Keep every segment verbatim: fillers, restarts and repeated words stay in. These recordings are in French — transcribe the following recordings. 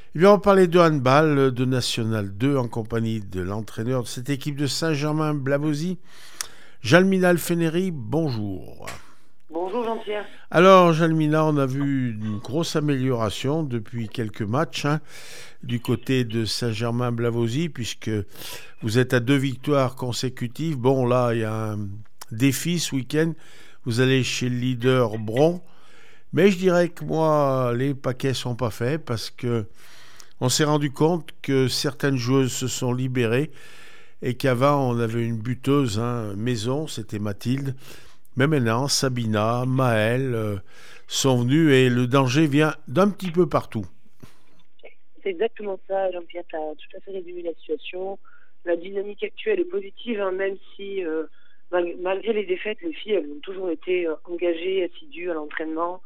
Eh bien, on parlait de handball de National deux en compagnie de l'entraîneur de cette équipe de Saint-Germain-Blavozy, Jalmina Alfeneri. Bonjour. Bonjour Jean-Pierre. Alors, Jalmina, on a vu une grosse amélioration depuis quelques matchs hein, du côté de Saint-Germain-Blavozy, puisque vous êtes à deux victoires consécutives. Bon, là, il y a un défi ce week-end. Vous allez chez le leader Bron. Mais je dirais que moi, les paquets sont pas faits parce que on s'est rendu compte que certaines joueuses se sont libérées et qu'avant, on avait une buteuse hein, maison, c'était Mathilde. Mais maintenant, Sabina, Maëlle euh, sont venues et le danger vient d'un petit peu partout. C'est exactement ça, Jean-Pierre, tu as tout à fait résumé la situation. La dynamique actuelle est positive, hein, même si, euh, mal- malgré les défaites, les filles, elles ont toujours été euh, engagées, assidues à l'entraînement.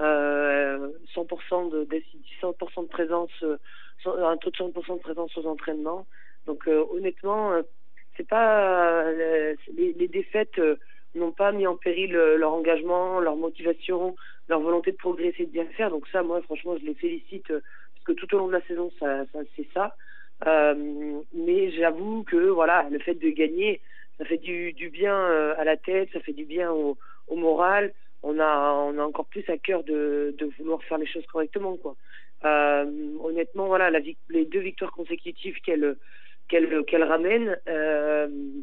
Euh, cent pour cent de, d'assidus- cent pour cent de présence, euh, cent- un taux de cent pour cent de présence aux entraînements. Donc euh, honnêtement, euh, c'est pas euh, les, les défaites euh, n'ont pas mis en péril euh, leur engagement, leur motivation, leur volonté de progresser, de bien faire. Donc ça, moi, franchement, je les félicite euh, parce que tout au long de la saison, ça, ça c'est ça. Euh, mais j'avoue que voilà, le fait de gagner, ça fait du, du bien euh, à la tête, ça fait du bien au, au moral. On a, on a encore plus à cœur de, de vouloir faire les choses correctement, quoi. Euh, honnêtement, voilà, la, les deux victoires consécutives qu'elle qu'elle qu'elle ramène, euh,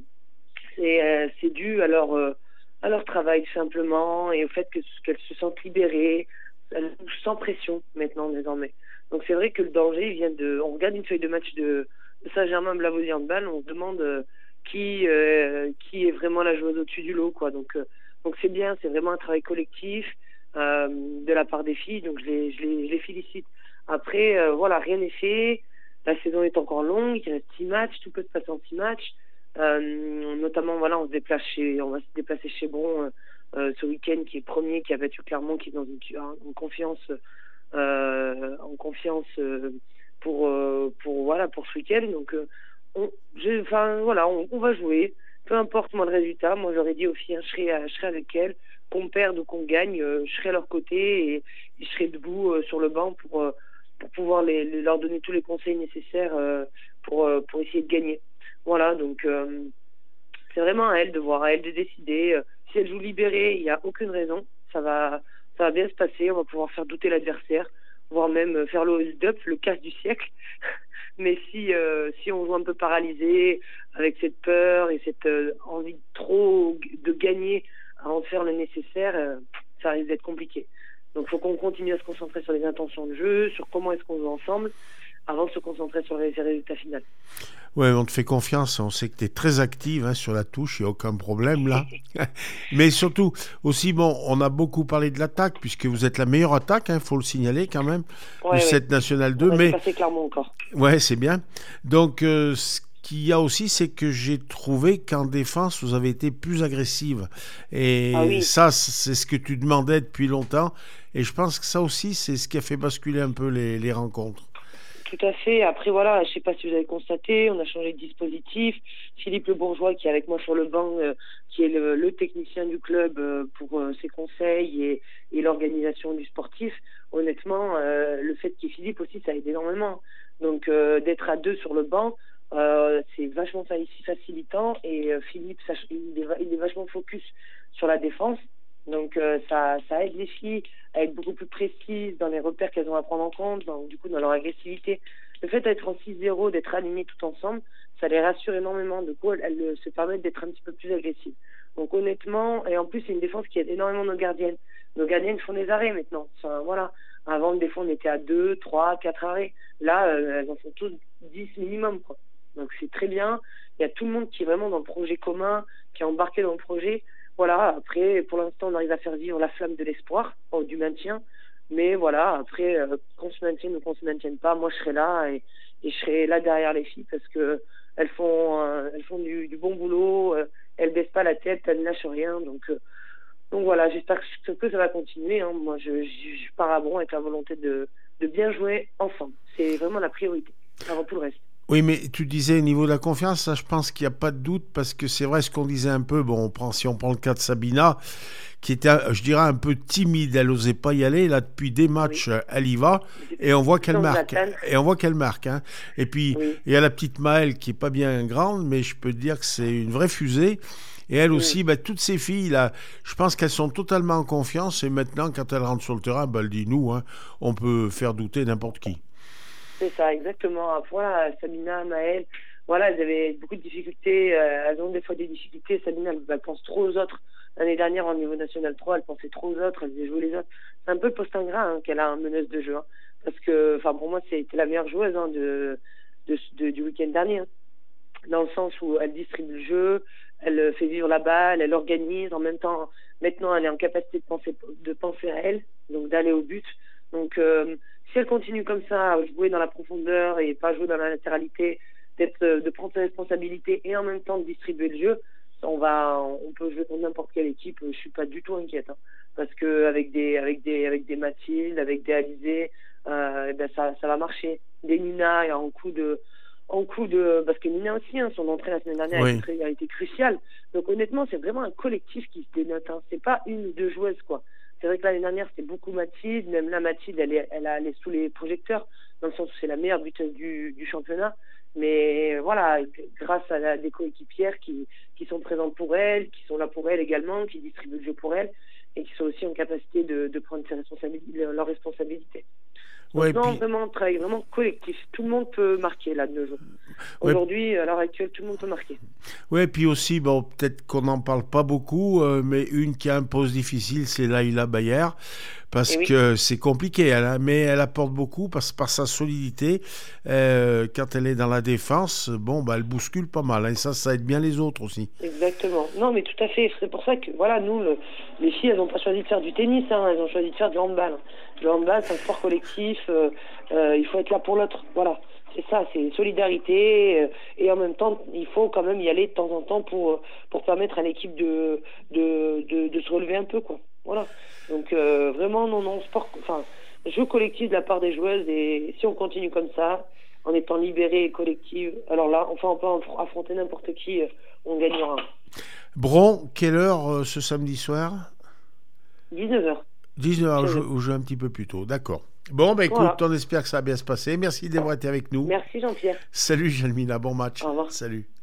c'est euh, c'est dû à leur euh, à leur travail tout simplement et au fait que qu'elles se sentent libérées, elles jouent sans pression maintenant désormais. Donc c'est vrai que le danger il vient de. On regarde une feuille de match de, de Saint-Germain-Blavozy handball, on se demande euh, qui euh, qui est vraiment la joueuse au-dessus du lot, quoi. Donc euh, donc c'est bien, c'est vraiment un travail collectif euh, de la part des filles. Donc je les je les, je les félicite. Après euh, voilà, rien n'est fait. La saison est encore longue, il reste six matchs, tout peut se passer en six matchs. Euh, notamment, voilà, on se déplace chez, on va se déplacer chez Bron euh, euh, ce week-end, qui est premier, qui a battu Clermont, qui est dans une, en confiance, euh, en confiance euh, pour, euh, pour voilà, pour ce week-end. Donc, euh, on, je, enfin, voilà, on, on va jouer. Peu importe moi le résultat. Moi, j'aurais dit aux filles, hein, je serai, je serai avec elles, qu'on perde ou qu'on gagne, euh, je serai à leur côté et, et je serai debout euh, sur le banc pour euh, pour pouvoir les, les, leur donner tous les conseils nécessaires euh, pour euh, pour essayer de gagner. Voilà, donc euh, c'est vraiment à elle de voir, à elle de décider. Euh, si elle joue libérée, il n'y a aucune raison. Ça va, ça va bien se passer. On va pouvoir faire douter l'adversaire, voire même euh, faire le hold-up, le casse du siècle. Mais si, euh, si on joue un peu paralysé, avec cette peur et cette euh, envie de trop de gagner avant de faire le nécessaire, euh, ça risque d'être compliqué. Donc il faut qu'on continue à se concentrer sur les intentions de jeu, sur comment est-ce qu'on joue ensemble, avant de se concentrer sur les résultats finaux. Ouais, on te fait confiance, on sait que tu es très active hein, sur la touche, il n'y a aucun problème là. Mais surtout, aussi, bon, on a beaucoup parlé de l'attaque, puisque vous êtes la meilleure attaque, il faut le signaler quand même, de Ouais, ouais. cette National On deux. a Mais, dépassé Clermont encore. ouais, c'est bien. Donc, euh, ce qu'il y a aussi, c'est que j'ai trouvé qu'en défense, vous avez été plus agressive. Ah Et oui, ça, c'est ce que tu demandais depuis longtemps. Et je pense que ça aussi, c'est ce qui a fait basculer un peu les, les rencontres. tout à fait. Après, voilà, je sais pas si vous avez constaté, on a changé de dispositif. Philippe Le Bourgeois, qui est avec moi sur le banc, euh, qui est le, le technicien du club euh, pour euh, ses conseils et, et l'organisation du sportif, honnêtement, euh, le fait qu'il y ait Philippe aussi, ça aide énormément. Donc, euh, d'être à deux sur le banc, euh, c'est vachement facilitant. Et euh, Philippe, ça, il, est, il est vachement focus sur la défense. Donc, euh, ça, ça aide les filles à être beaucoup plus précises dans les repères qu'elles ont à prendre en compte, dans, du coup dans leur agressivité. Le fait d'être en six zéro, d'être alignées tout ensemble, ça les rassure énormément. Du coup, elles, elles se permettent d'être un petit peu plus agressives. Donc honnêtement, et en plus c'est une défense qui aide énormément nos gardiennes. Nos gardiennes font des arrêts maintenant. Enfin voilà. Avant, des fois on était à deux, trois, quatre arrêts. Là, euh, elles en font tous dix minimum, quoi. Donc c'est très bien. Il y a tout le monde qui est vraiment dans le projet commun, qui est embarqué dans le projet. Voilà, après, pour l'instant, on arrive à faire vivre la flamme de l'espoir, oh, du maintien. Mais voilà, après, euh, qu'on se maintienne ou qu'on se maintienne pas, moi, je serai là et, et je serai là derrière les filles parce que elles font, euh, elles font du, du bon boulot, euh, elles baissent pas la tête, elles ne lâchent rien. Donc, euh, donc voilà, j'espère que, que ça va continuer. Hein. Moi, je, je, je pars à Bron avec la volonté de, de bien jouer ensemble. C'est vraiment la priorité, avant tout le reste. Oui, mais tu disais au niveau de la confiance, ça, je pense qu'il n'y a pas de doute, parce que c'est vrai ce qu'on disait un peu. Bon, on prend, si on prend le cas de Sabina, qui était, je dirais, un peu timide, elle n'osait pas y aller. Là, depuis des matchs, Oui. elle y va, et on voit qu'elle Sans marque. attendre. Et on voit qu'elle marque. Hein. Et puis, Oui. il y a la petite Maëlle qui est pas bien grande, mais je peux te dire que c'est une vraie fusée. Et elle Mm. aussi, bah, toutes ces filles, là, je pense qu'elles sont totalement en confiance. Et maintenant, quand elles rentrent sur le terrain, bah, elle dit, nous, hein, on peut faire douter n'importe qui. C'est ça, exactement. Voilà, Sabina, Maëlle, voilà, elles avaient beaucoup de difficultés. Euh, elles ont des fois des difficultés. Sabina, elle, elle pense trop aux autres. L'année dernière, au niveau national trois, elle pensait trop aux autres. Elle faisait jouer les autres. C'est un peu le poste ingrat hein, qu'elle a en meneuse de jeu. Hein. Parce que, enfin, pour moi, c'était la meilleure joueuse hein, de, de, de- du week-end dernier. Hein. Dans le sens où elle distribue le jeu, elle fait vivre la balle, elle organise. En même temps, maintenant, elle est en capacité de penser, de penser à elle, donc d'aller au but. Donc, euh, si elle continue comme ça, à jouer dans la profondeur et pas jouer dans la latéralité, d'être, euh, de prendre ses responsabilités et en même temps de distribuer le jeu, on va, on peut jouer contre n'importe quelle équipe. Je suis pas du tout inquiète, hein, parce que avec des, avec des, avec des Mathilde, avec des Alizé, euh, ben ça, ça va marcher. Des Nina, et en coup de, en coup de, parce que Nina aussi, hein, son entrée la semaine dernière a Oui. été, a été cruciale. Donc honnêtement, c'est vraiment un collectif qui se dénote. Hein. C'est pas une ou deux joueuses, quoi. C'est vrai que l'année dernière, c'était beaucoup Mathilde. Même là, Mathilde, elle est, elle, a, elle est sous les projecteurs, dans le sens où c'est la meilleure buteuse du, du championnat. Mais voilà, grâce à la, des coéquipières qui, qui sont présentes pour elle, qui sont là pour elle également, qui distribuent le jeu pour elle, et qui sont aussi en capacité de, de prendre ses responsabilités, leurs responsabilités. Donc Ouais, non, puis, vraiment, un travail vraiment collectif. Tout le monde peut marquer là de nos jours. ouais, Aujourd'hui, à l'heure actuelle, tout le monde peut marquer. ouais, puis aussi, bon, peut-être qu'on n'en parle pas beaucoup, euh, mais une qui a un poste difficile, c'est Laïla Bayer, parce Et oui, que c'est compliqué, elle, hein, mais elle apporte beaucoup parce, par sa solidité. Euh, quand elle est dans la défense, bon, bah, elle bouscule pas mal, hein, et ça, ça aide bien les autres aussi. exactement. Non, mais tout à fait. C'est pour ça que, voilà, nous, le, les filles, elles n'ont pas choisi de faire du tennis, hein, elles ont choisi de faire du handball. Hein. Le handball, c'est un sport collectif. Euh, euh, il faut être là pour l'autre. Voilà. C'est ça, c'est solidarité. Euh, et en même temps, il faut quand même y aller de temps en temps pour, pour permettre à l'équipe de, de, de, de se relever un peu, quoi. Voilà. Donc, euh, vraiment, non, non, sport, enfin, jeu collectif de la part des joueuses. Et si on continue comme ça, en étant libérés et collective, alors là, enfin, on peut affronter n'importe qui, euh, on gagnera. Bron, quelle heure euh, ce samedi soir? dix-neuf heures. dix-neuf heures, Chez je, eux. ou je un petit peu plus tôt, d'accord. Bon, bah écoute, Voilà. on espère que ça va bien se passer. Merci d'avoir été avec nous. Merci Jean-Pierre. Salut, Jalmina, bon match. Au revoir. Salut.